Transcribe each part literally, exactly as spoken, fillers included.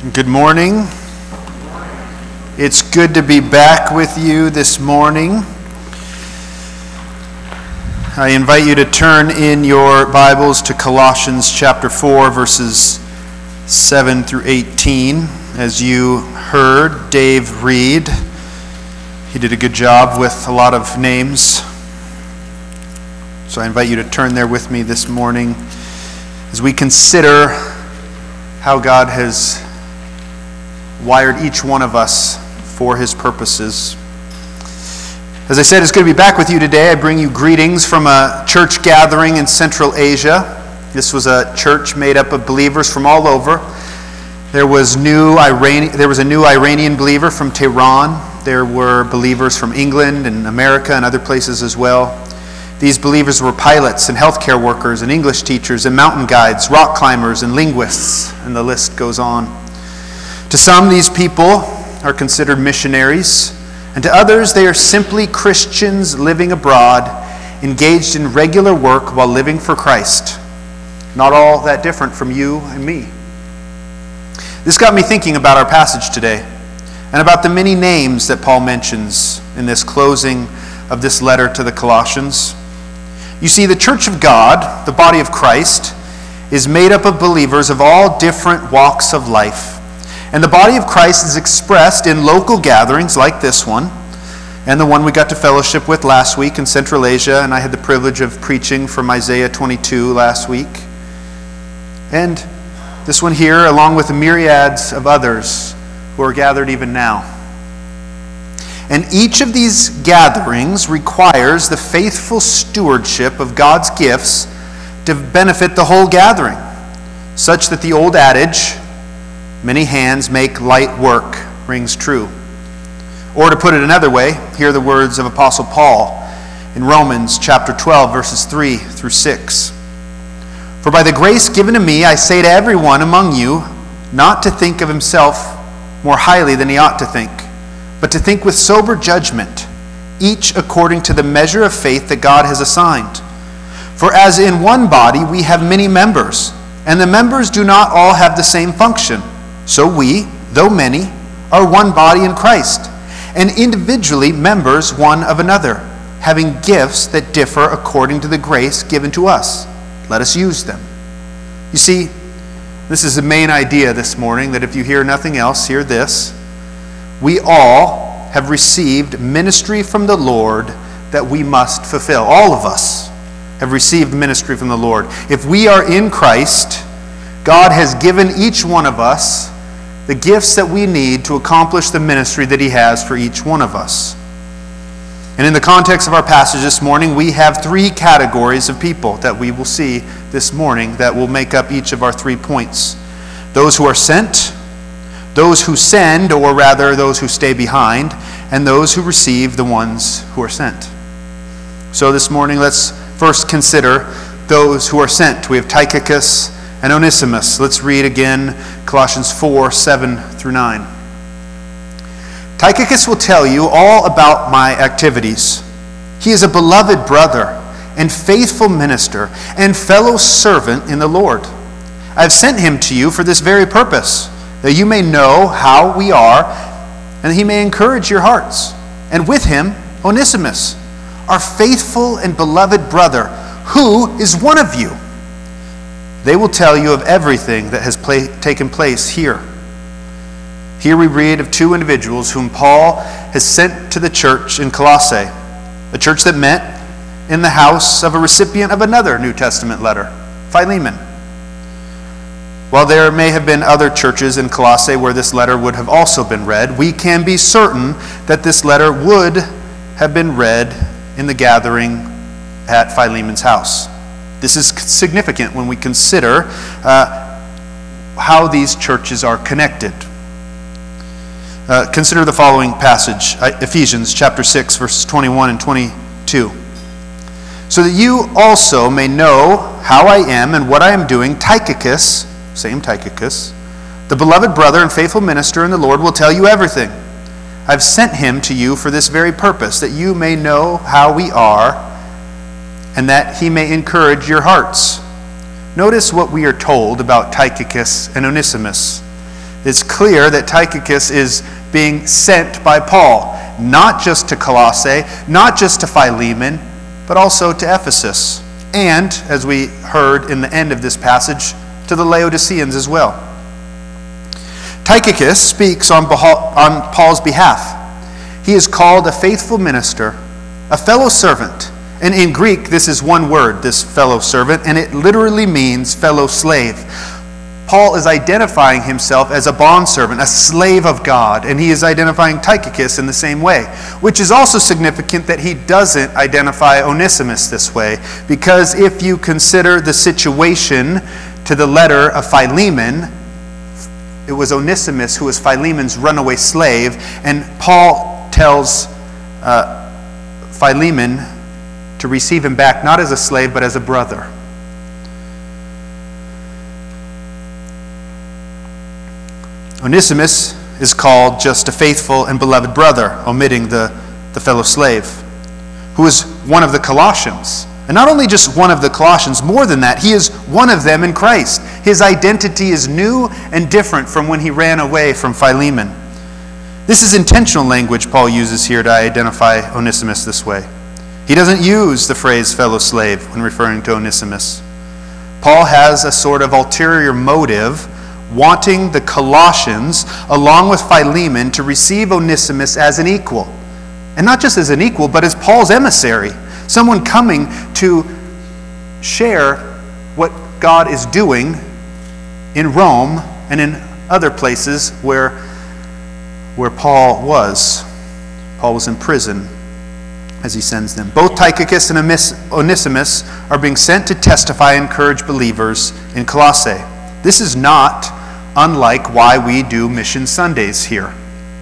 Good morning. It's good to be back with you this morning. I invite you to turn in your Bibles to Colossians chapter four, verses seven through eighteen. As you heard Dave read, he did a good job with a lot of names. So I invite you to turn there with me this morning as we consider how God has wired each one of us for his purposes. As I said, it's good to be back with you today. I bring you greetings from a church gathering in Central Asia. This was a church made up of believers from all over. There was new Iran- there was a new Iranian believer from Tehran. There were believers from England and America and other places as well. These believers were pilots and healthcare workers and English teachers and mountain guides, rock climbers and linguists, and the list goes on. To some, these people are considered missionaries, and to others, they are simply Christians living abroad, engaged in regular work while living for Christ. Not all that different from you and me. This got me thinking about our passage today, and about the many names that Paul mentions in this closing of this letter to the Colossians. You see, the church of God, the body of Christ, is made up of believers of all different walks of life. And the body of Christ is expressed in local gatherings like this one, and the one we got to fellowship with last week in Central Asia, and I had the privilege of preaching from Isaiah twenty-two last week. And this one here, along with the myriads of others who are gathered even now. And each of these gatherings requires the faithful stewardship of God's gifts to benefit the whole gathering, such that the old adage, "Many hands make light work," rings true. Or to put it another way, hear the words of Apostle Paul in Romans chapter twelve, verses three through six. "For by the grace given to me, I say to everyone among you, not to think of himself more highly than he ought to think, but to think with sober judgment, each according to the measure of faith that God has assigned. For as in one body we have many members, and the members do not all have the same function, so we, though many, are one body in Christ, and individually members one of another, having gifts that differ according to the grace given to us. Let us use them." You see, this is the main idea this morning, that if you hear nothing else, hear this. We all have received ministry from the Lord that we must fulfill. All of us have received ministry from the Lord. If we are in Christ, God has given each one of us the gifts that we need to accomplish the ministry that he has for each one of us. And in the context of our passage this morning, we have three categories of people that we will see this morning that will make up each of our three points. Those who are sent, those who send, or rather those who stay behind, and those who receive the ones who are sent. So this morning, let's first consider those who are sent. We have Tychicus and Onesimus. Let's read again Colossians four, seven through nine. "Tychicus will tell you all about my activities. He is a beloved brother and faithful minister and fellow servant in the Lord. I have sent him to you for this very purpose, that you may know how we are, and he may encourage your hearts. And with him, Onesimus, our faithful and beloved brother, who is one of you. They will tell you of everything that has play, taken place here." Here we read of two individuals whom Paul has sent to the church in Colossae, a church that met in the house of a recipient of another New Testament letter, Philemon. While there may have been other churches in Colossae where this letter would have also been read, we can be certain that this letter would have been read in the gathering at Philemon's house. This is significant when we consider uh, how these churches are connected. Uh, consider the following passage, Ephesians chapter six, verses twenty-one and twenty-two. "So that you also may know how I am and what I am doing, Tychicus," same Tychicus, "the beloved brother and faithful minister in the Lord, will tell you everything. I've sent him to you for this very purpose, that you may know how we are, and that he may encourage your hearts." Notice what we are told about Tychicus and Onesimus. It's clear that Tychicus is being sent by Paul, not just to Colossae, not just to Philemon, but also to Ephesus. And, as we heard in the end of this passage, to the Laodiceans as well. Tychicus speaks on, on Paul's behalf. He is called a faithful minister, a fellow servant. And in Greek, this is one word, this fellow servant, and it literally means fellow slave. Paul is identifying himself as a bondservant, a slave of God, and he is identifying Tychicus in the same way, which is also significant that he doesn't identify Onesimus this way, because if you consider the situation to the letter of Philemon, it was Onesimus who was Philemon's runaway slave, and Paul tells uh, Philemon to receive him back not as a slave but as a brother. Onesimus is called just a faithful and beloved brother, omitting the, the fellow slave, who is one of the Colossians. And not only just one of the Colossians, more than that, he is one of them in Christ. His identity is new and different from when he ran away from Philemon. This is intentional language Paul uses here to identify Onesimus this way. He doesn't use the phrase fellow slave when referring to Onesimus. Paul has a sort of ulterior motive, wanting the Colossians, along with Philemon, to receive Onesimus as an equal. And not just as an equal, but as Paul's emissary. Someone coming to share what God is doing in Rome and in other places where, where Paul was. Paul was in prison as he sends them. Both Tychicus and Onesimus are being sent to testify and encourage believers in Colossae. This is not unlike why we do Mission Sundays here.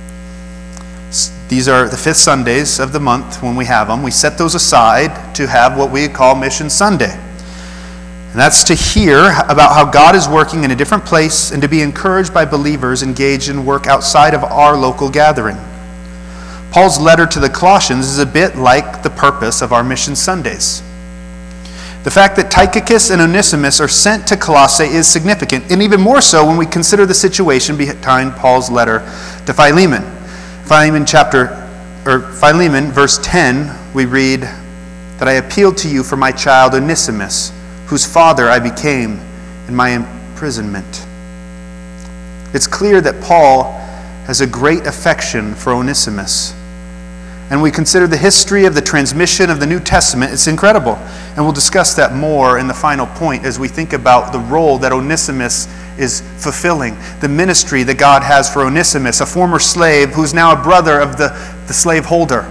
These are the fifth Sundays of the month when we have them. We set those aside to have what we call Mission Sunday. And that's to hear about how God is working in a different place and to be encouraged by believers engaged in work outside of our local gathering. Paul's letter to the Colossians is a bit like the purpose of our Mission Sundays. The fact that Tychicus and Onesimus are sent to Colossae is significant, and even more so when we consider the situation behind Paul's letter to Philemon. Philemon chapter, or Philemon, verse ten, we read that I appealed to you for my child Onesimus, whose father I became in my imprisonment. It's clear that Paul has a great affection for Onesimus. And we consider the history of the transmission of the New Testament, it's incredible. And we'll discuss that more in the final point as we think about the role that Onesimus is fulfilling, the ministry that God has for Onesimus, a former slave who's now a brother of the, the slaveholder.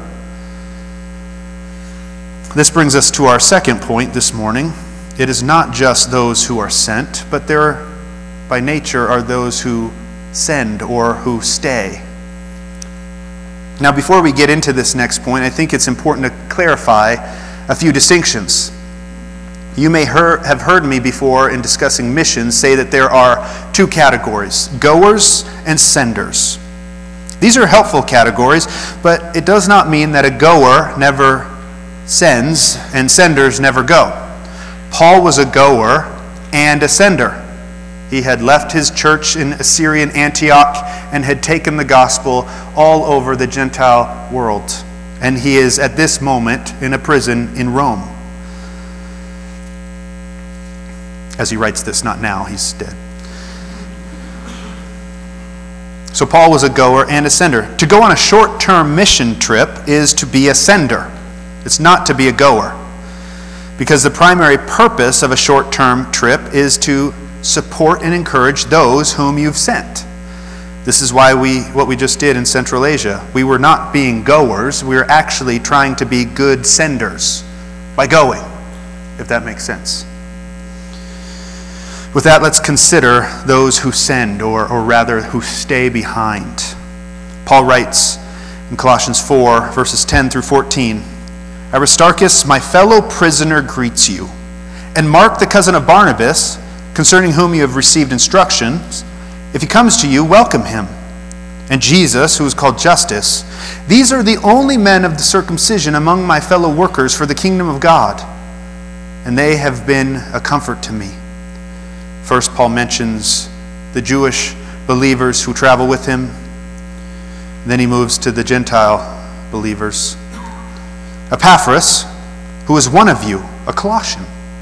This brings us to our second point this morning. It is not just those who are sent, but there, by nature, are those who send or who stay. Now, before we get into this next point, I think it's important to clarify a few distinctions. You may hear, have heard me before in discussing missions say that there are two categories, goers and senders. These are helpful categories, but it does not mean that a goer never sends and senders never go. Paul was a goer and a sender. He had left his church in Assyrian Antioch and had taken the gospel all over the Gentile world. And he is at this moment in a prison in Rome. As he writes this, not now, he's dead. So Paul was a goer and a sender. To go on a short-term mission trip is to be a sender. It's not to be a goer. Because the primary purpose of a short-term trip is to support and encourage those whom you've sent. This is why we, what we just did in Central Asia. We were not being goers, we were actually trying to be good senders by going, if that makes sense. With that, let's consider those who send, or, or rather, who stay behind. Paul writes in Colossians four, verses ten through fourteen, Aristarchus, my fellow prisoner, greets you, and Mark, the cousin of Barnabas, concerning whom you have received instructions. If he comes to you, welcome him. And Jesus, who is called Justus. These are the only men of the circumcision among my fellow workers for the kingdom of God, and they have been a comfort to me. First, Paul mentions the Jewish believers who travel with him. Then he moves to the Gentile believers. Epaphras, who is one of you, a Colossian,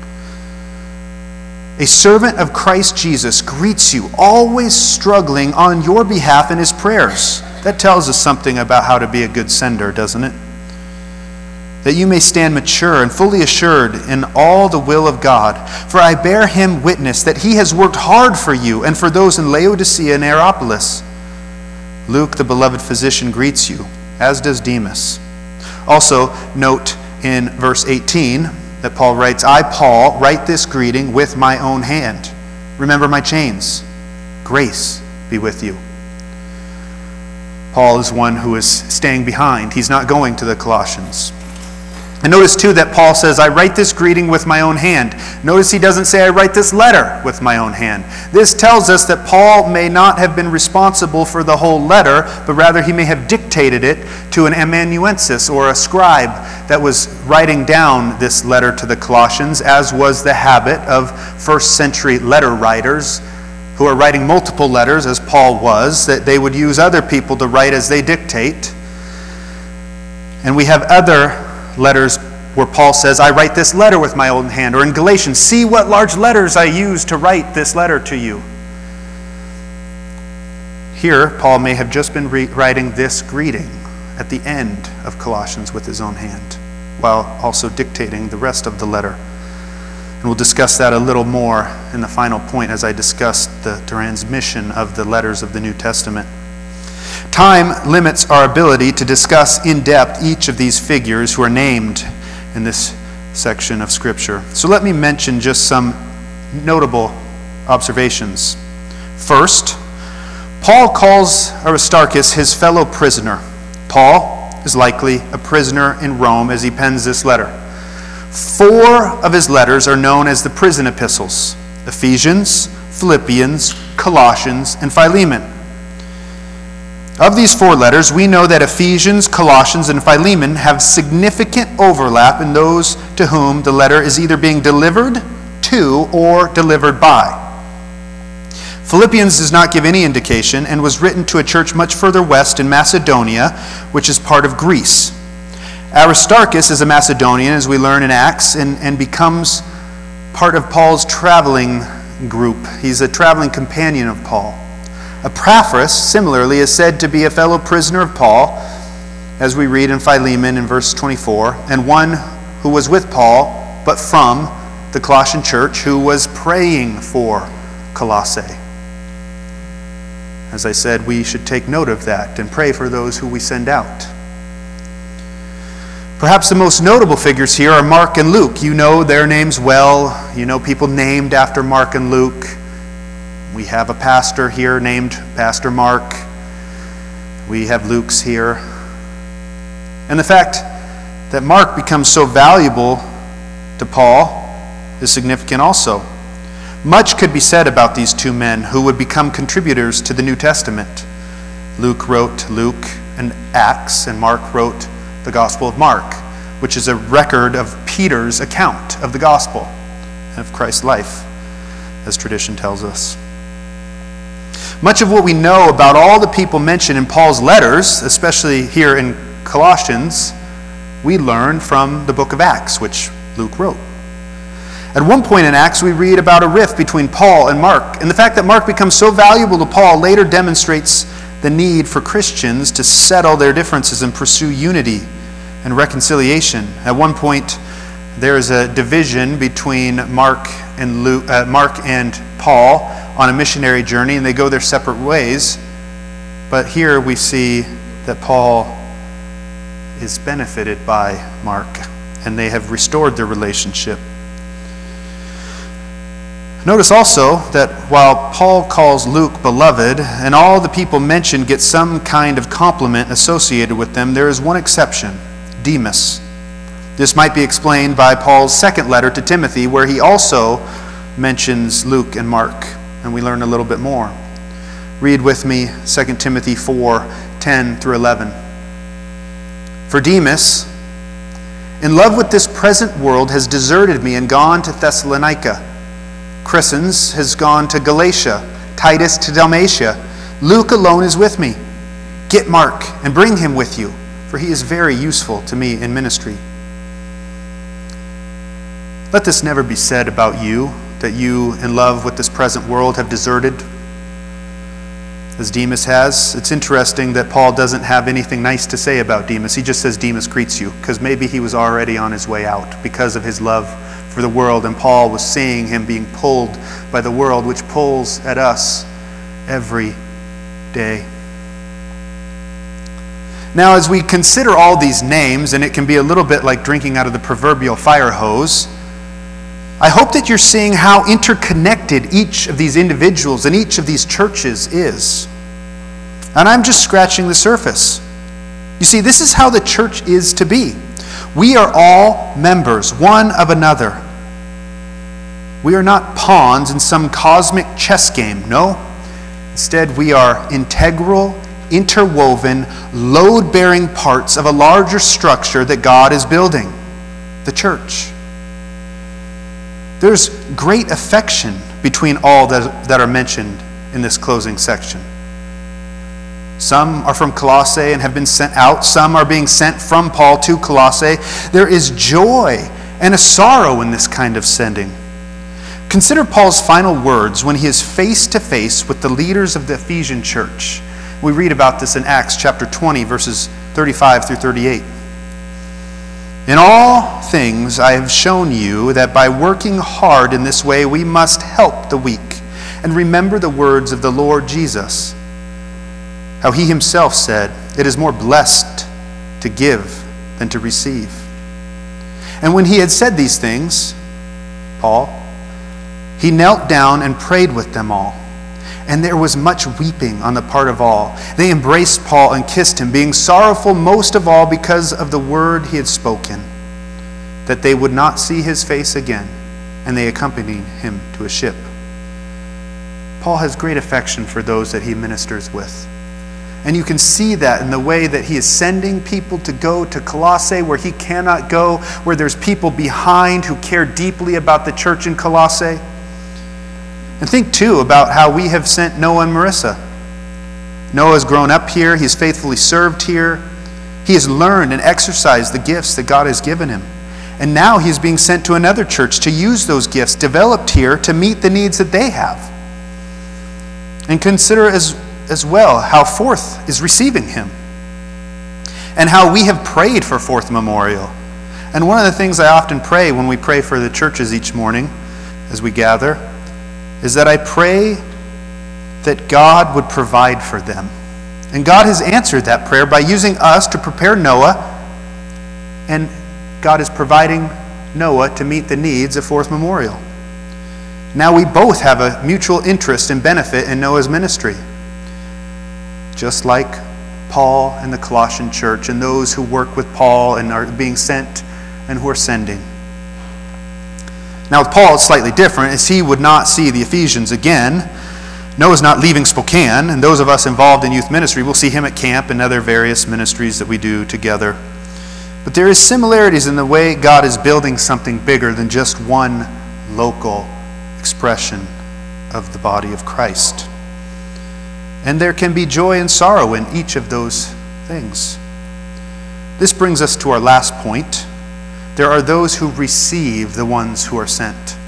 a servant of Christ Jesus, greets you, always struggling on your behalf in his prayers. That tells us something about how to be a good sender, doesn't it? That you may stand mature and fully assured in all the will of God. For I bear him witness that he has worked hard for you and for those in Laodicea and Hierapolis. Luke, the beloved physician, greets you, as does Demas. Also, note in verse eighteen that Paul writes, I, Paul, write this greeting with my own hand. Remember my chains. Grace be with you. Paul is one who is staying behind. He's not going to the Colossians. And notice too that Paul says, I write this greeting with my own hand. Notice he doesn't say, I write this letter with my own hand. This tells us that Paul may not have been responsible for the whole letter, but rather he may have dictated it to an amanuensis, or a scribe that was writing down this letter to the Colossians, as was the habit of first century letter writers who are writing multiple letters, as Paul was, that they would use other people to write as they dictate. And we have other letters where Paul says, I write this letter with my own hand. Or in Galatians, see what large letters I use to write this letter to you. Here, Paul may have just been re- writing this greeting at the end of Colossians with his own hand, while also dictating the rest of the letter. And we'll discuss that a little more in the final point as I discuss the transmission of the letters of the New Testament. Time limits our ability to discuss in depth each of these figures who are named in this section of Scripture. So let me mention just some notable observations. First, Paul calls Aristarchus his fellow prisoner. Paul is likely a prisoner in Rome as he pens this letter. Four of his letters are known as the prison epistles: Ephesians, Philippians, Colossians, and Philemon. Of these four letters, we know that Ephesians, Colossians, and Philemon have significant overlap in those to whom the letter is either being delivered to or delivered by. Philippians does not give any indication and was written to a church much further west in Macedonia, which is part of Greece. Aristarchus is a Macedonian, as we learn in Acts, and, and becomes part of Paul's traveling group. He's a traveling companion of Paul. Epaphras, similarly, is said to be a fellow prisoner of Paul, as we read in Philemon in verse twenty-four, and one who was with Paul, but from the Colossian church, who was praying for Colossae. As I said, we should take note of that and pray for those who we send out. Perhaps the most notable figures here are Mark and Luke. You know their names well. You know people named after Mark and Luke. We have a pastor here named Pastor Mark. We have Luke's here. And the fact that Mark becomes so valuable to Paul is significant also. Much could be said about these two men who would become contributors to the New Testament. Luke wrote Luke and Acts, and Mark wrote the Gospel of Mark, which is a record of Peter's account of the gospel and of Christ's life, as tradition tells us. Much of what we know about all the people mentioned in Paul's letters, especially here in Colossians, we learn from the book of Acts, which Luke wrote. At one point in Acts, we read about a rift between Paul and Mark, and the fact that Mark becomes so valuable to Paul later demonstrates the need for Christians to settle their differences and pursue unity and reconciliation. At one point, there is a division between Mark and Luke, uh, Mark and Paul on a missionary journey, and they go their separate ways. But here we see that Paul is benefited by Mark, and they have restored their relationship. Notice also that while Paul calls Luke beloved, and all the people mentioned get some kind of compliment associated with them, there is one exception: Demas. This might be explained by Paul's second letter to Timothy, where he also mentions Luke and Mark, and we learn a little bit more. Read with me Second Timothy four, ten through eleven. For Demas, in love with this present world, has deserted me and gone to Thessalonica. Crescens has gone to Galatia, Titus to Dalmatia. Luke alone is with me. Get Mark and bring him with you, for he is very useful to me in ministry. Let this never be said about you, that you, in love with this present world, have deserted, as Demas has. It's interesting that Paul doesn't have anything nice to say about Demas. He just says Demas greets you, because maybe he was already on his way out because of his love for the world, and Paul was seeing him being pulled by the world, which pulls at us every day. Now, as we consider all these names, and it can be a little bit like drinking out of the proverbial fire hose, I hope that you're seeing how interconnected each of these individuals and each of these churches is. And I'm just scratching the surface. You see, this is how the church is to be. We are all members, one of another. We are not pawns in some cosmic chess game, no. Instead, we are integral, interwoven, load-bearing parts of a larger structure that God is building, the church. There's great affection between all that, that are mentioned in this closing section. Some are from Colossae and have been sent out. Some are being sent from Paul to Colossae. There is joy and a sorrow in this kind of sending. Consider Paul's final words when he is face to face with the leaders of the Ephesian church. We read about this in Acts chapter twenty, verses thirty-five through thirty-eight. In all things I have shown you that by working hard in this way we must help the weak and remember the words of the Lord Jesus, how he himself said, "It is more blessed to give than to receive." And when he had said these things, Paul, he knelt down and prayed with them all. And there was much weeping on the part of all. They embraced Paul and kissed him, being sorrowful most of all because of the word he had spoken, that they would not see his face again. And they accompanied him to a ship. Paul has great affection for those that he ministers with. And you can see that in the way that he is sending people to go to Colossae where he cannot go, where there's people behind who care deeply about the church in Colossae. And think, too, about how we have sent Noah and Marissa. Noah has grown up here. He's faithfully served here. He has learned and exercised the gifts that God has given him. And now he's being sent to another church to use those gifts developed here to meet the needs that they have. And consider as, as well how Fourth is receiving him. And how we have prayed for Fourth Memorial. And one of the things I often pray when we pray for the churches each morning as we gather is that I pray that God would provide for them. And God has answered that prayer by using us to prepare Noah, and God is providing Noah to meet the needs of Fourth Memorial. Now we both have a mutual interest and benefit in Noah's ministry, just like Paul and the Colossian church and those who work with Paul and are being sent and who are sending. Now with Paul, it's slightly different, as he would not see the Ephesians again. Noah's not leaving Spokane, and those of us involved in youth ministry will see him at camp and other various ministries that we do together. But there is similarities in the way God is building something bigger than just one local expression of the body of Christ. And there can be joy and sorrow in each of those things. This brings us to our last point. There are those who receive the ones who are sent.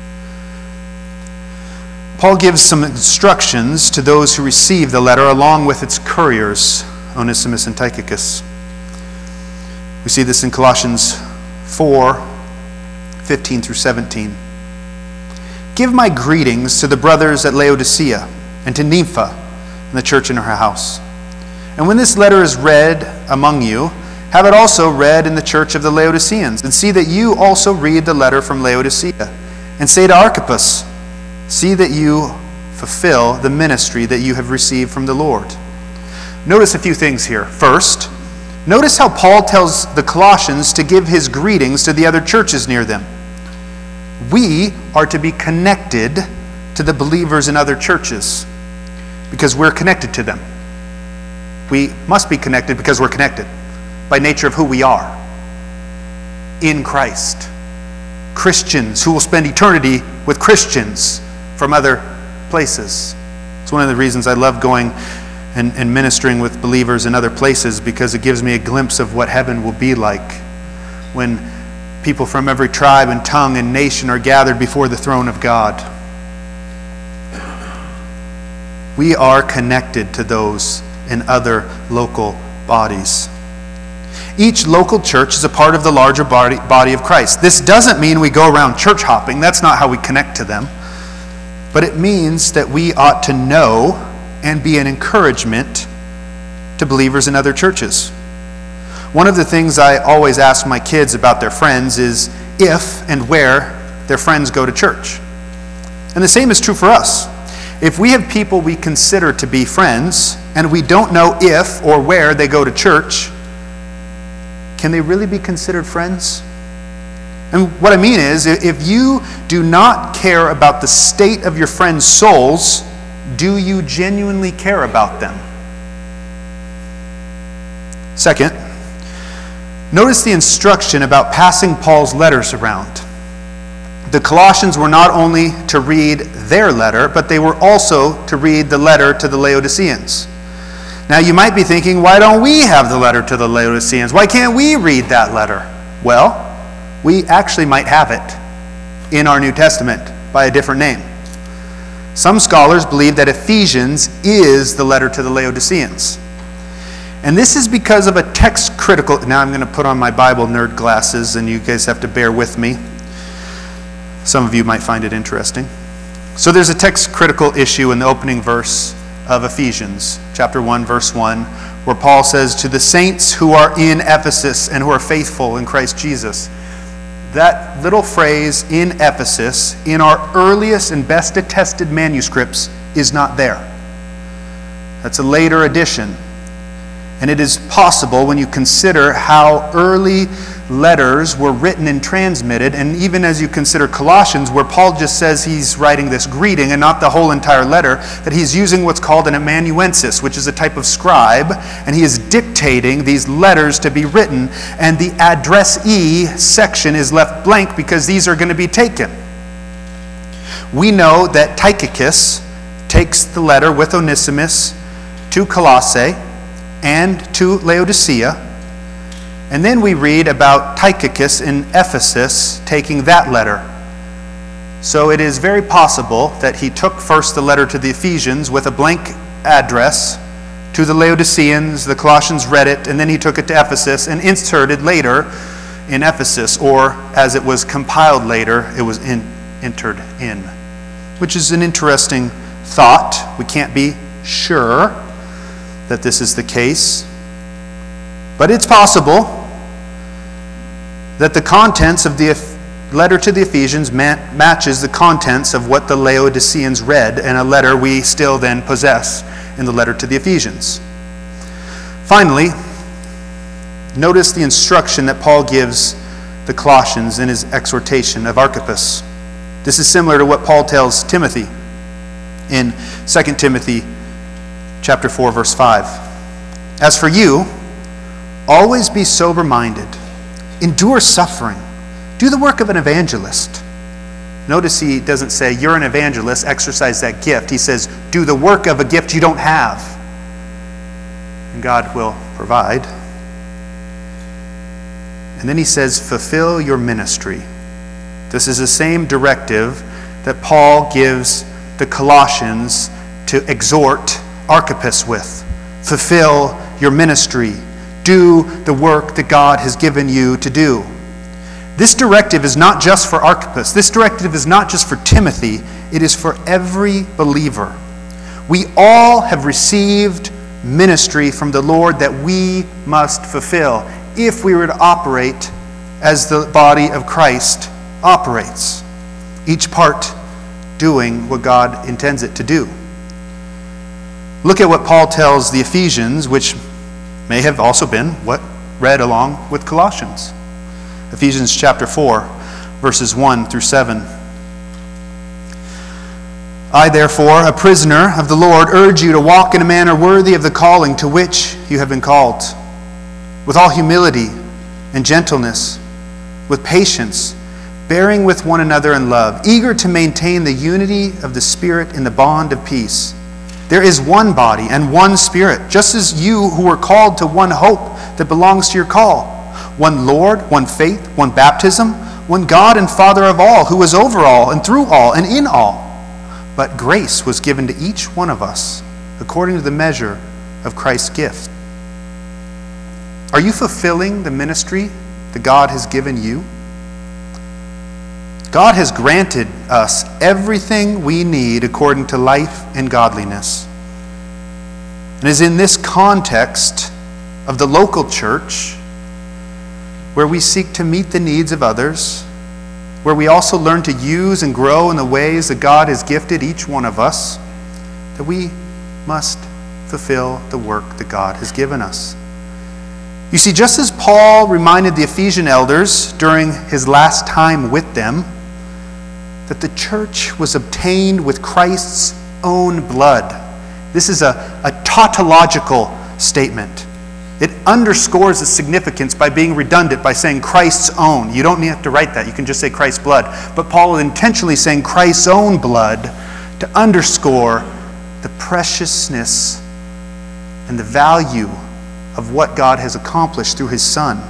Paul gives some instructions to those who receive the letter along with its couriers, Onesimus and Tychicus. We see this in Colossians four, fifteen through seventeen. Give my greetings to the brothers at Laodicea and to Nympha and the church in her house. And when this letter is read among you, have it also read in the church of the Laodiceans, and see that you also read the letter from Laodicea. And say to Archippus, see that you fulfill the ministry that you have received from the Lord. Notice a few things here. First, notice how Paul tells the Colossians to give his greetings to the other churches near them. We are to be connected to the believers in other churches because we're connected to them. We must be connected because we're connected by nature of who we are in Christ. Christians who will spend eternity with Christians from other places. It's one of the reasons I love going and, and ministering with believers in other places, because it gives me a glimpse of what heaven will be like when people from every tribe and tongue and nation are gathered before the throne of God. We are connected to those in other local bodies. Each local church is a part of the larger body, body of Christ. This doesn't mean we go around church hopping. That's not how we connect to them. But it means that we ought to know and be an encouragement to believers in other churches. One of the things I always ask my kids about their friends is if and where their friends go to church. And the same is true for us. If we have people we consider to be friends and we don't know if or where they go to church, can they really be considered friends? And what I mean is, if you do not care about the state of your friends' souls, do you genuinely care about them? Second, notice the instruction about passing Paul's letters around. The Colossians were not only to read their letter, but they were also to read the letter to the Laodiceans. Now you might be thinking, why don't we have the letter to the Laodiceans? Why can't we read that letter? Well, we actually might have it in our New Testament by a different name. Some scholars believe that Ephesians is the letter to the Laodiceans. And this is because of a text critical... Now I'm going to put on my Bible nerd glasses, and you guys have to bear with me. Some of you might find it interesting. So there's a text critical issue in the opening verse of Ephesians, chapter one, verse one, where Paul says, to the saints who are in Ephesus and who are faithful in Christ Jesus. That little phrase, in Ephesus, in our earliest and best attested manuscripts, is not there. That's a later addition. And it is possible, when you consider how early letters were written and transmitted, and even as you consider Colossians, where Paul just says he's writing this greeting and not the whole entire letter, that he's using what's called an amanuensis, which is a type of scribe, and he is dictating these letters to be written, and the addressee section is left blank because these are going to be taken. We know that Tychicus takes the letter with Onesimus to Colossae and to Laodicea. And then we read about Tychicus in Ephesus taking that letter. So it is very possible that he took first the letter to the Ephesians with a blank address to the Laodiceans, the Colossians read it, and then he took it to Ephesus and inserted later in Ephesus, or as it was compiled later, it was in, entered in. Which is an interesting thought. We can't be sure that this is the case. But it's possible that the contents of the letter to the Ephesians matches the contents of what the Laodiceans read, and a letter we still then possess in the letter to the Ephesians. Finally, notice the instruction that Paul gives the Colossians in his exhortation of Archippus. This is similar to what Paul tells Timothy in Second Timothy chapter four, verse five. As for you, always be sober-minded, endure suffering, do the work of an evangelist. Notice he doesn't say, you're an evangelist, exercise that gift. He says, do the work of a gift you don't have, and God will provide. And then he says, fulfill your ministry. This is the same directive that Paul gives the Colossians to exhort Archippus with. Fulfill your ministry. Do the work that God has given you to do. This directive is not just for Archippus. This directive is not just for Timothy. It is for every believer. We all have received ministry from the Lord that we must fulfill if we were to operate as the body of Christ operates. Each part doing what God intends it to do. Look at what Paul tells the Ephesians, which may have also been what read along with Colossians. Ephesians chapter four, verses one through seven. I, therefore, a prisoner of the Lord, urge you to walk in a manner worthy of the calling to which you have been called, with all humility and gentleness, with patience, bearing with one another in love, eager to maintain the unity of the Spirit in the bond of peace. There is one body and one Spirit, just as you who were called to one hope that belongs to your call. One Lord, one faith, one baptism, one God and Father of all, who is over all and through all and in all. But grace was given to each one of us according to the measure of Christ's gift. Are you fulfilling the ministry that God has given you? God has granted us everything we need according to life and godliness. And it is in this context of the local church, where we seek to meet the needs of others, where we also learn to use and grow in the ways that God has gifted each one of us, that we must fulfill the work that God has given us. You see, just as Paul reminded the Ephesian elders during his last time with them that the church was obtained with Christ's own blood. This is a, a tautological statement. It underscores its significance by being redundant, by saying Christ's own. You don't have to write that. You can just say Christ's blood. But Paul is intentionally saying Christ's own blood to underscore the preciousness and the value of what God has accomplished through his Son.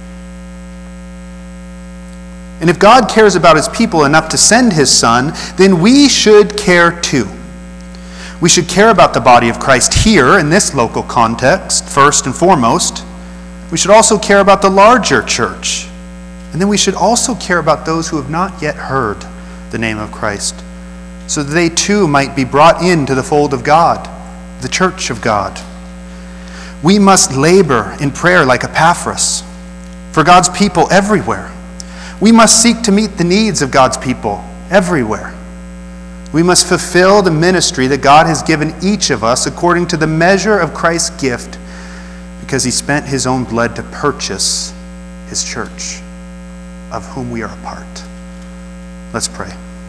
And if God cares about his people enough to send his Son, then we should care too. We should care about the body of Christ here in this local context, first and foremost. We should also care about the larger church. And then we should also care about those who have not yet heard the name of Christ, so that they too might be brought into the fold of God, the church of God. We must labor in prayer like Epaphras for God's people everywhere. We must seek to meet the needs of God's people everywhere. We must fulfill the ministry that God has given each of us according to the measure of Christ's gift, because he spent his own blood to purchase his church, of whom we are a part. Let's pray.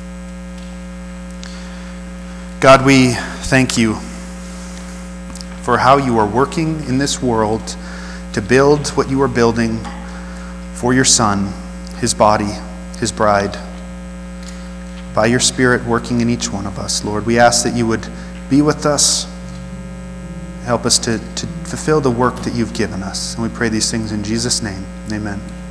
God, we thank you for how you are working in this world to build what you are building for your Son, his body, his bride, by your Spirit working in each one of us. Lord, we ask that you would be with us, help us to, to fulfill the work that you've given us. And we pray these things in Jesus' name. Amen.